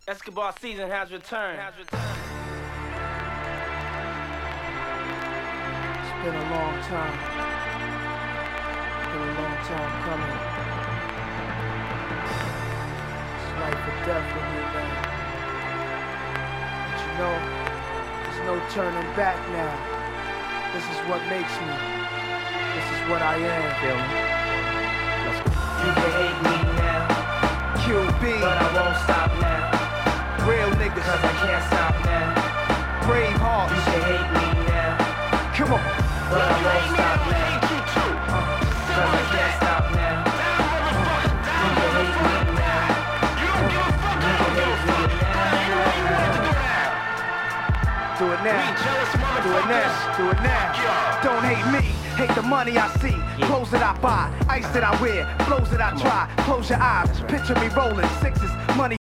Escobar season has returned. It's been a long time. Been a long time coming. It's life or death with me, man. But you know, there's no turning back now. This is what makes me. This is what I am. Feel me? Let's go. You can hate me now, QB, but I won't stop now. real niggas, Cause I can't stop now. brave You hearts. can hate me now, Come on. but I won't stop now. Cause I can't stop now. You can hate me now. You can hate me now. Do it now. Do it now. Do it now. Don't hate me. Hate the money I see. Clothes that I buy. Ice that I wear. Flows that I try. Close your eyes. Picture me rolling sixes. Money